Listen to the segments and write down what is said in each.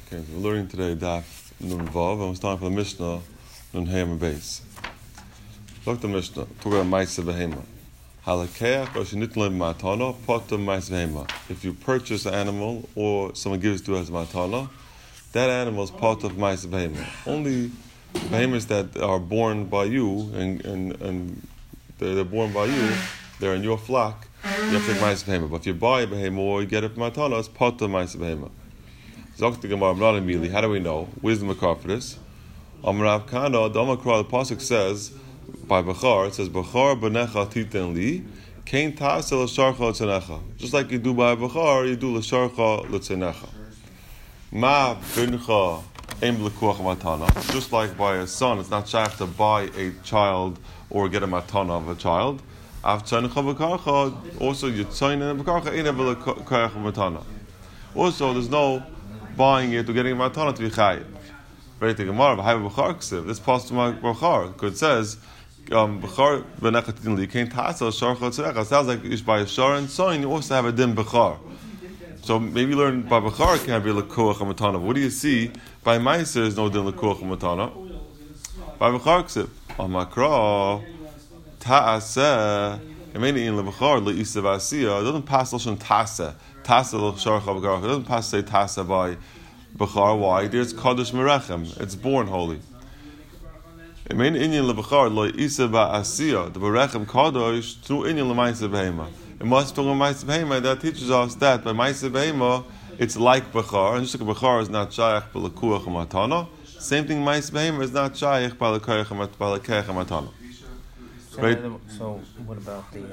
Okay, so we're learning today Daf Nun Vav, and it's time for the Mishnah Nun Hayam Beis. Look at the Mishnah. Talk about Ma'aseh Behema. Halakeach or Shenitlan Matana Potam Ma'aseh Behema. If you purchase an animal or someone gives it to as Matana, that animal is part of Ma'aseh Behema. Only behemoths that are born by you and they're born by you, they're in your flock. You have to take Ma'aseh Behema. But if you buy a behema or you get it from Matana, it's part of Ma'aseh Behema. Zok the Gemara, not immediately. How do we know? Where's the makar for this? Amrav Kana, the Amakra, the pasuk says by Bechar, it says Bechar b'necha titen li, kein ta'aseh l'sharcha l'tzenecha. Just like you do by Bechar, you do l'sharcha l'tzenecha. Ma bincha em l'kuach matana. Just like by a son, it's not shaykh to buy a child or get a matana of a child. Av tzenecha b'karcha, also you tzein and b'karcha ain't ever l'kuach matana. Also, there's no buying it or getting a matana to be chayiv. Very the Gemara, b'char ksiv. This pasuk to b'char, because it says b'char b'nechatin li kein ta'asel sharcha tzedekah. It sounds like you should buy a shar and so, and you also have a din b'char. So maybe you learn by b'char can't be l'kuach a matana. What do you see by ma'aser? There's no din l'kuach a matana. By b'char ksiv, amakra ta'aseh. It doesn't pass l'shon ta'aseh. Tasa l'sharcha b'karach. It doesn't pass say tasa by b'char. Why? There's kadosh merechem. It's born holy. It mean inyan lebechar lo isa ba'asiya. The merechem kadosh through inyan l'ma'aseh behema. It must talk about ma'aseh behema. That teaches us that by ma'aseh behema it's like b'char. And just like b'char is not shaykh b'lekuach matana. Same thing, ma'aseh behema is not shaykh b'lekuach matana. So what about the?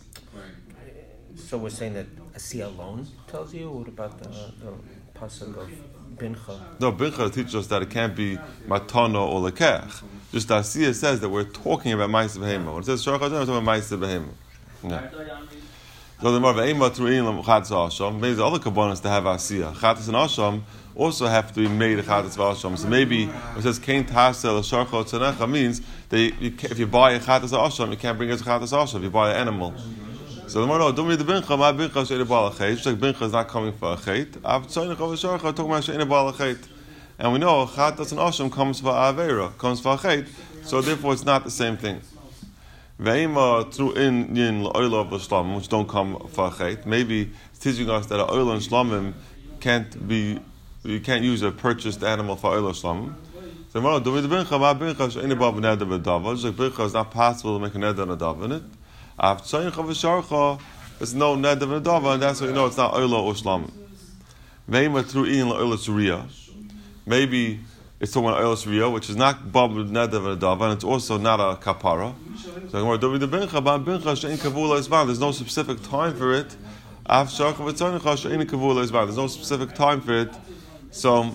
So we're saying that Asiya alone tells you? What about the pasuk of Bincha? No, Bincha teaches us that it can't be matana or lekech. Just Asiya says that we're talking about ma'aseh behema. When it says Sharach, we're talking about ma'aseh behema. Yeah. So the Marv Eima Tru'in Chatzas Asham. Maybe the other kabbanas to have Asiya. Chatzas and Asham also have to be made a Chatzas Asham. So maybe when it says Kein Tasel Sharcha Tzanecha means that if you buy a Chatzas Asham, you can't bring it to Chatzas Asham. If you buy an animal. So the Marv, don't read the Bincha. My Bincha is She'ena Ba'al Chet. Just like Bincha is not coming for a Chet. Av Tzanecha v'Sharcha talking about She'ena Ba'al Chet. And we know Chatzas and Asham comes for Avera, comes for a Chet. So therefore, it's not the same thing. Ve'ima through in yin l'oila of l'shlamim, which don't come for a chet. Maybe it's teaching us that an oila and shlamim can't be, you can't use a purchased animal for oila shlamim. So tomorrow, dovid bincha ma bincha she'eni b'av neder b'dava. Just like bincha is not possible to make a neder and a dava in it. Av tzayincha v'sharcha, there's no neder and a dava, and that's why you know it's not oila or shlamim. Ve'ima through in l'oila suriyah. Maybe it's talking about oila suriyah, which is not b'av neder and a dava, and it's also not a kapara. So there's no specific time for it. There's no specific time for it. So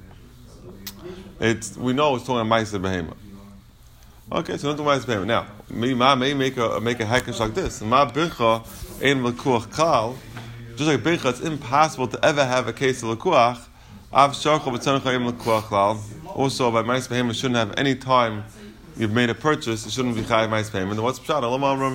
we know it's talking about ma'aseh behema. Okay, so not the ma'aseh behema. Now, may make a hekesh like this. Ma bincha ein l'kuach kal. Just like bincha, it's impossible to ever have a case of l'kuach. Av sharcha v'tzancha ein l'kuach kal. Also, by ma'aseh behema, shouldn't have any time. You've made a purchase, it shouldn't be chayav ma'aseh payment. What's pshat?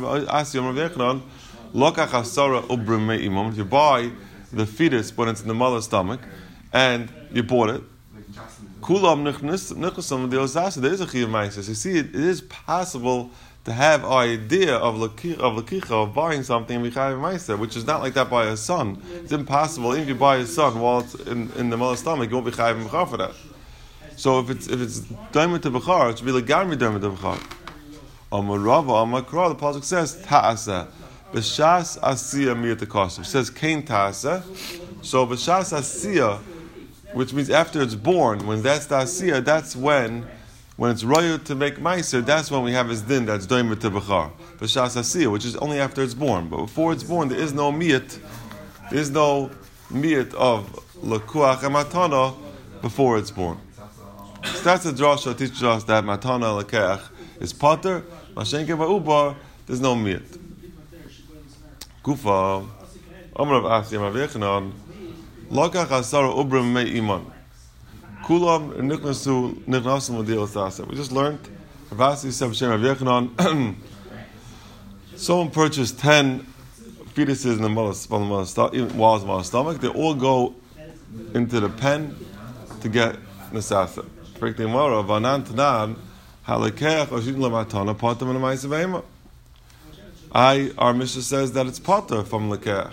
If you buy the fetus when it's in the mother's stomach, and you bought it, there is a chayav ma'aseh. You see, it is possible to have an idea of lakicha, of buying something and be chayav ma'aseh, which is not like that by a son. It's impossible. Even if you buy a son while it's in the mother's stomach, you won't be chayav ma'aseh for that. So if it's daimah to b'char, it should be like gamri daimah to b'char. Amarava, Amakra, the pasuk says ta'aseh, b'shas asiya miyat akasif. It says kein ta'aseh. So b'shas asiya, which means after it's born, when that's the asiya, that's when it's royal to make ma'aser, that's when we have his din that's daimah to b'char. B'shas asiya, which is only after it's born. But before it's born, there is no miyat. There is no miyat of l'kuach and matana before it's born. So that's the drasha that teaches us that matana lekech is pater, mashenke ba'ubar, there's no miyat. Kufa, Amrav Asiyam Avichanan, Lokach Asara Ubrim Me Iman. Kulam Nichnasu Modil Sasa. We just learned, Ravasi said Shem Avichanan, someone purchased 10 fetuses in the mother's walls of the mother's stomach, they all go into the pen to get Nesasa. Break the Gemara, Vanan Tanan, Halakeach, or Shidin Lamatana, Potter and Maisa Behema. Our Mishnah says that it's Potter from Lekeach.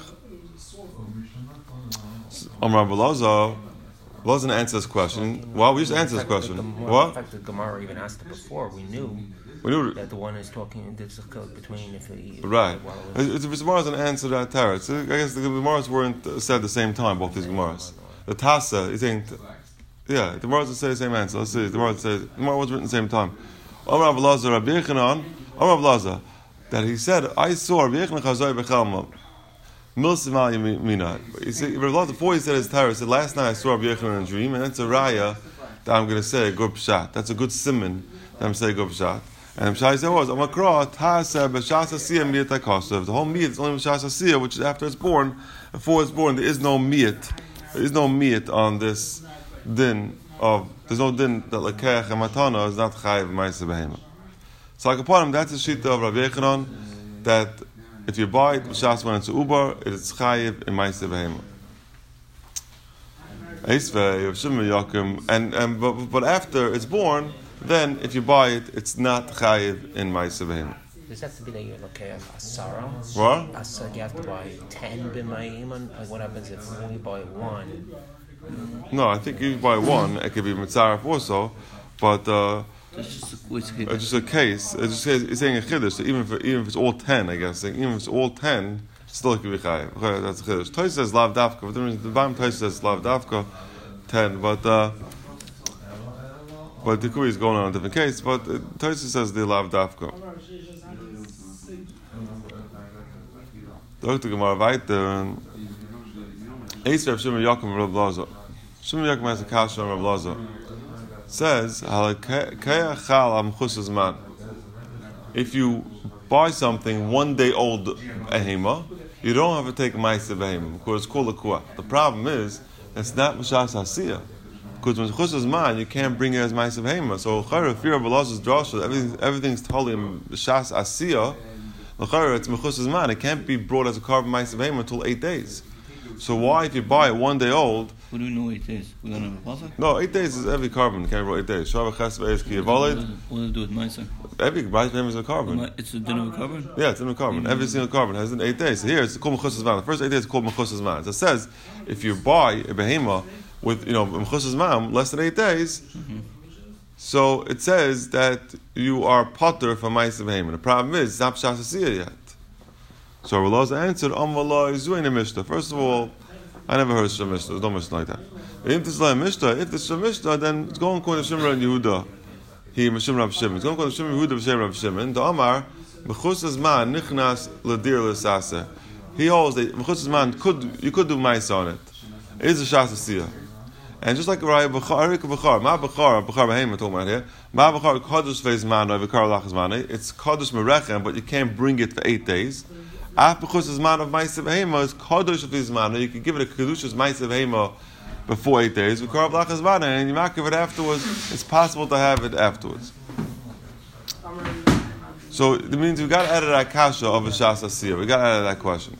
Amar Belaza wasn't answer this question. Well, we just answered this question. What? In fact, the Gemara even asked it before. We knew that the one is talking. There's a code between if he right. If the Gemara doesn't answer that teretz, I guess the Gemaras weren't said at the same time. Both these Gemaras. The Tassa is saying, yeah, the Gemara doesn't say the same answer. Let's see. The Gemara was written at the same time. Amar Belaza Rabbi Yechanan, Amar Belaza, that he said, I saw Rabbi Yechanan Chazai Bechalma. Milsimal Yamina. Before he said his Torah, he said, last night I saw Rabbi Yechanan in a dream, and that's a raya that I'm going to say a good pshat. That's a good simon that I'm saying a good pshat. And the pshat said was, Amakra, Ta'aseh, B'shas Asiyah, Miyat HaKosav. The whole miyat is only B'shas Asiyah, which is after it's born. Before it's born, there is no miyat. There is no miyat on this din of, there's no din that Lekeach and Matana is not Chayiv Ma'aseh Behema. So like upon him, that's the shita of Rabbi Yechanan, that if you buy it, B'shas when it's uber, it is chayiv in Ma'aseh Behema. But after it's born, then if you buy it, it's not chayiv in Ma'aseh Behema. Does that have to be that you look at Asara? What? You have to buy 10 b'mayim. Like what happens if you only buy one? No, I think if you buy one, it could be mitzaref also, but it's just a case. It's saying a chiddush. So even if it's all 10, I guess. Even if it's all 10, still it could be chayiv. That's a chiddush. Tosfos says lav dafka. The Bam Tosfos says lav dafka 10, but the Kui is going on a different case. But Tosfos says the lav dafka. Dr. Gemara weiter. Eis Rav Shimon Yaakov Rav Laza. Shimon Yaakov has a kasha on Rav Laza. Says, if you buy something 1 day old ehema, you don't have to take a ma'aseh behema because it's called a kuah. The problem is it's not b'shas hasiyah, because when it's chusas man, you can't bring it as ma'aseh behema. So if you're B'Lazar's drasha, everything's totally b'shas hasiyah. It's mechusas man. It can't be brought as a carbon ma'aseh behema until 8 days. So why, if you buy it 1 day old? What do we know 8 days? We don't have a pasuk? No, 8 days is every carbon. It can't be brought 8 days. Shavach ches ve'es ki yavolid. What does it do with Meiser? Every ma'aseh behema is a carbon. It's a din of a carbon? Yeah, it's in a carbon. Every single carbon has in 8 days. So here it's called mechusas man. The first 8 days is called mechusas man. So it says if you buy a behema with mechusas man less than 8 days, so it says that you are potter for ma'aseh behema. The problem is it's not b'shas hasiyah yet. So Rav answered, first of all, I never heard of Mishnah. There's no Mishnah like that. If this is a Mishnah, then it's going to Shimon and Yehuda. He Mishim Rav Shimon. It's going to Shimon Yehuda Mishim Rav Shimon. The Amar Mechusas Man Nichnas Ladir L'Saseh. He holds that Mechusas Man you could do mice on it. It is a Shas Asiyah. And just like Raya Bechar, Ma Bechar Behema talking about here. Ma Bechar Kodesh Veiz Man or Vikar Lachas Mane. It's Kodesh Merechem, but you can't bring it for 8 days. After Mechusas Man of Ma'aseh Behema is Kodesh Veiz Man. You can give it a Kedushas Ma'aseh Behema before 8 days. Vikar Lachas Mane, and you might give it afterwards. It's possible to have it afterwards. So it means we got to add that kasha of a Shas Asiyah. We got to add that question.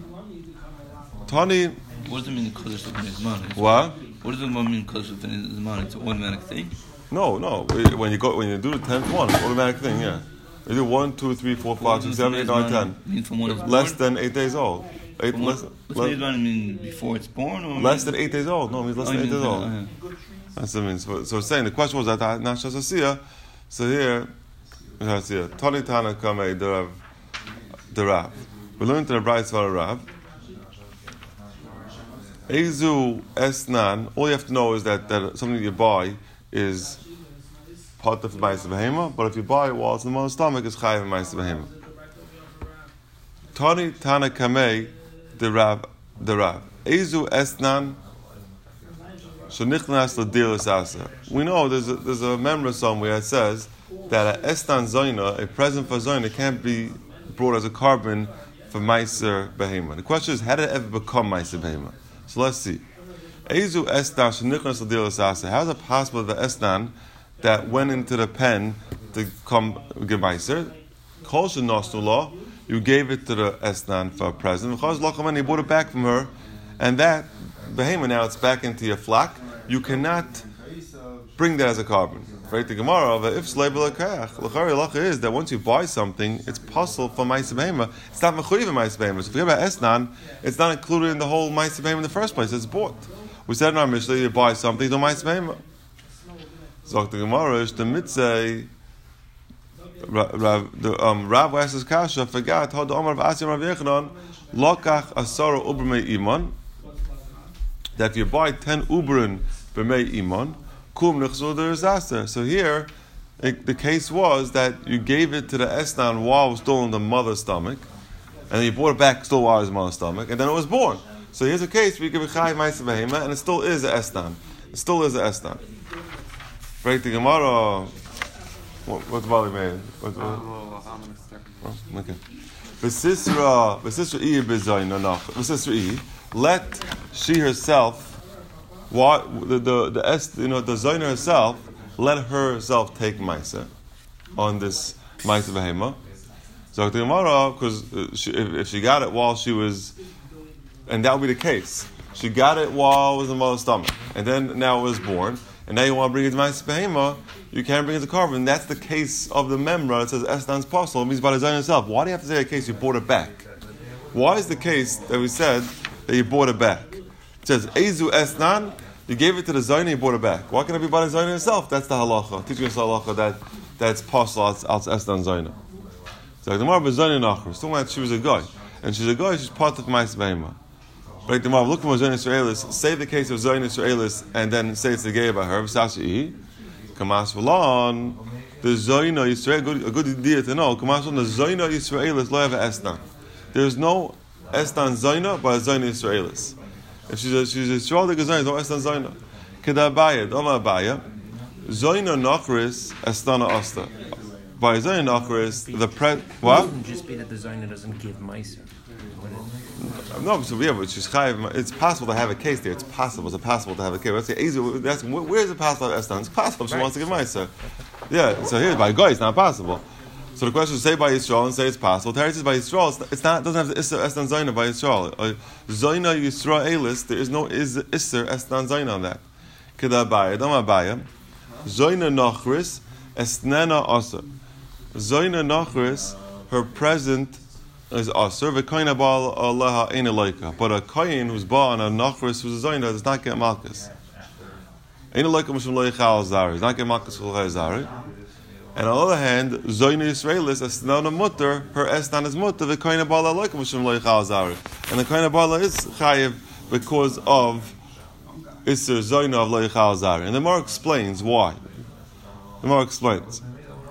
Tani. What does it mean Kodesh Veiz Man? What? What does it mean Kodesh Veiz Man? It's an automatic thing? No. When you do the 10th one, it's an automatic thing, yeah. You do 1, 2, 3, 4, 5, 6, 7, 8, 9, 10. Less than 8 days old. What's mean before it's born? Or less than 8 days old. No, it means less than 8 days old. That's what it means. So it's saying the question was that not Shas Asiyah. So here, Tani Tana Kamei the Rav. We learned in the Brayis V'al Rav. Ezu Esnan. All you have to know is that something you buy is part of the Ma'aseh Behema, but if you buy it while it's in the mother's stomach, it's chayiv in Ma'aseh Behema. Tani Tana Kamei the Rav. Ezu Esnan Shenichnas Ladir L'Saseh. We know there's a memra somewhere that says that an Esnan Zoyna, a present for Zoyna, can't be brought as a carbon for Ma'aseh Behema. The question is, how did it ever become Ma'aseh Behema? So let's see. Ezu Esnan Shenichnas Ladir L'Saseh. How is it possible that Esnan that went into the pen to come give Ma'aser, Kol Shenosnu Lo, you gave it to the Esnan for a present. Because Lachaman, he brought it back from her, and that Behema now it's back into your flock, you cannot bring that as a carbon. Right? The Gemara of if slabel lekach, l'chari is that once you buy something, it's possible for ma'aseh behema. It's not mechuyev in ma'aseh behema. So if you forget about esnan, it's not included in the whole ma'aseh behema in the first place. It's bought. We said in our Mishnah, you buy something, don't ma'aseh behema. So the Gemara is the mitzvah. Rav asks kasha, forgot how the Omar of Asim Rav Yechanan lokach asara uber iman. That if you buy 10 ubrin b'mei iman, kum nechzul disaster. So here, the case was that you gave it to the esnan while it was still in the mother's stomach, and then you brought it back still while it was in the mother's stomach, and then it was born. So here's a case where you give a chayiv ma'aseh behema, and it still is an esnan. It still is an esnan. Right, the Gemara. What's Bali made? Okay. Let she herself, the Zoyna herself, let herself take Maisa on this Maisa Behema. So the Gemara, because if she got it while she was, and that would be the case, she got it while it was in the mother's stomach, and then now it was born, and now you want to bring it to Maisa Behema, you can't bring it to carbon. That's the case of the memra. It says Esnan's possible. It means by the Zoyna itself. Why do you have to say a case you bought it back? Why is the case that we said that you bought it back? It says Ezu Esnan, you gave it to the Zoyna, you bought it back. Why can't it be by the Zoyna itself? That's the halacha. Teaching us the halacha that's possible out Esnan Zoyna. So the Gemara Zoyna Nachar. Still like she was a guy. And she's a guy, she's part of Ma'aseh behema. Right, the Gemara, look for Zoyna Israelis, say the case of Zoyna Israelis, and then say it's the gay about her. V'sashi Kamas V'lon, the Zoyna Yisrael, a good idea to know. Kamas V'lon, the Zoyna Yisraelis lo have Esnan. There's no Esnan Zoyna, but a Zoyna Yisraelis. If she's a Yisrael, there's no Esnan Zoyna. Keda Abaya, Doma Abaya, Zoyna Nachris, Esnana Asta. By Zoyna Nachris, what? It wouldn't just be that the Zoyna doesn't give Meiser. No, so yeah, but she's chayiv. It's possible to have a case there. It's possible to have a case. Let's say, where is it possible to have Estan? It's possible she wants to give Meiser. Yeah, so here by Goy, it's not possible. So the question is, say by Yisrael and say it's possible. Teretz is by Yisrael. It's not. Doesn't have the Isser Estan Zayna by Yisrael. Zayna Yisraelis. There is no Isser Estan Zayna on that. Keda Abaya, Dama Abaya. Zayna Nachris Esnena Asa. Zayna Nachris, her present is Aser. V'koyin Abal Aleha Ein Eloika. But a koyin who's born on a Nachris who's a Zayna does not get Malchus. Ein Eloika Mishum Lo Yichal Zari. Does not get Malchus V'chal Zari. And on the other hand, Zoyna Yisraelis, Esnana Mutter, her Esnan is Mutter, the Kohen Abala Loika Mishum Lo Yichal Zari. And the Kohen Abala is Chayiv because of Isser Zoyna of Lo Yichal Zari. And the Gemara explains why. The Gemara explains.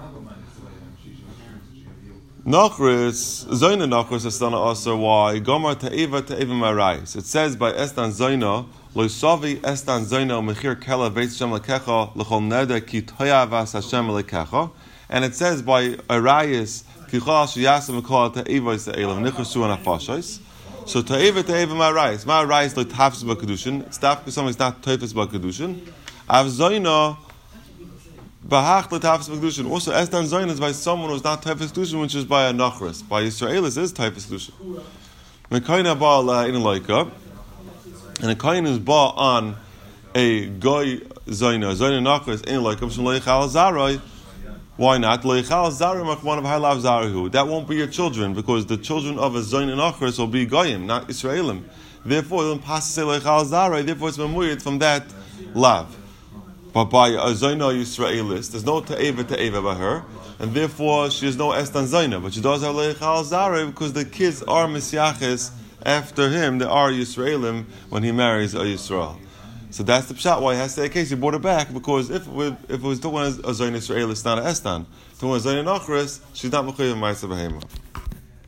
Nachris, Zoyna Nachris, Esnana Aser, why? Gomar Ta'eva Marayis. It says by Esnan Zoyna, Lo Savi Estan Zoyna Mechir Kela Beis Hashem Lekecha L'chol Neder Ki Toyavas Hashem Lekecha, and it says by Arayis Ki Chol Shiyasem Mekol Ta'eva Yisrael Nichashu Anafashos. So Ta'eva Marayis. Marayis Lo Tafis B'Kedushin. Staf something is not Tafis B'Kedushin. Av Zoyna Bahach Lo Tafis B'Kedushin. Also Estan Zoyna is by someone who is not Tafis Kedushin, which is by a Nachris. By Yisraelis is Tafis Kedushin. Mekayna Ba'ala in Loika. And a kohen is bought on a goy Zoyna Nachris in like Leichal Zarai. Why not? Leichal Zarai one of Halav Zarahu. That won't be your children because the children of a Zoyna Nachris will be goyim, not Israelim. Therefore, it doesn't pass to say Leichal Zarai. Therefore, it's memuyed from that lav. But by a Zoyna Yisraelis, there's no Ta'eva by her, and therefore she has no Estan Zoyna. But she does have Leichal Zarai because the kids are Mesiaches. After him, there are Yisraelim when he marries a Yisrael. So that's the pshat why he has to say a case. He brought it back because if it was the one a Zoyna Yisrael, it's not an Estan. The one a Zoyna Nachris, she's not Mechuyev Ma'aseh behema.